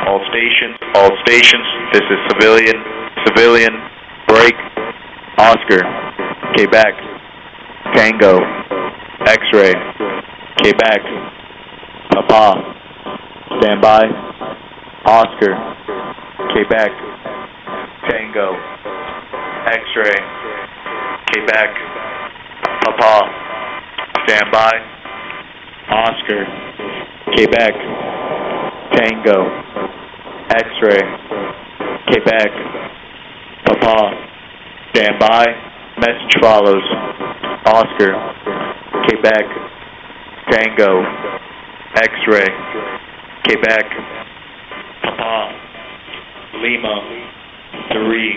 all stations, this is civilian, break, Oscar, Quebec, Tango, X-ray, Quebec, Papa, stand by, Oscar, Quebec, Tango, X-ray, Quebec, Papa, stand by, Oscar, Quebec, Tango, X-ray, Quebec, Papa, stand by, message follows, Oscar, Quebec, Tango, X-ray, Quebec, Papa, Lima, 3,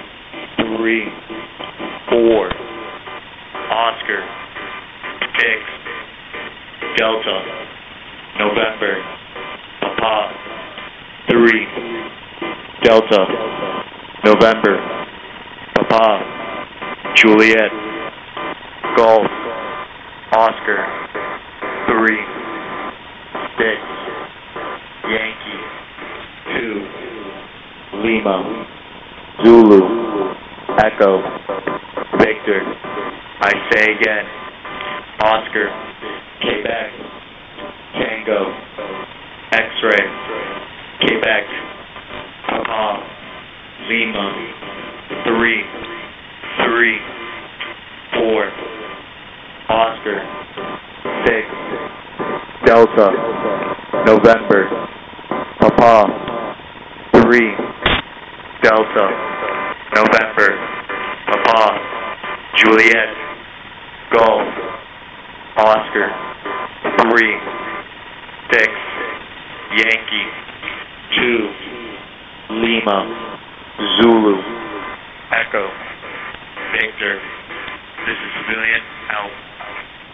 4, Oscar, 6, Delta, November, Papa, 3, Delta, November, Papa, Juliet, Golf, Oscar, 3, 6, Yankee, 2, Lima, Zulu, Echo, Victor, I say again, Oscar, Quebec, Tango, X-ray, Quebec, Papa, Lima, 3, 4, Oscar, 6, Delta, November, Papa, 3, Delta, November, Papa, Juliet, Golf, Oscar, 3, 6, Yankee, 2, Lima, Zulu, Echo, Victor, this is civilian, out.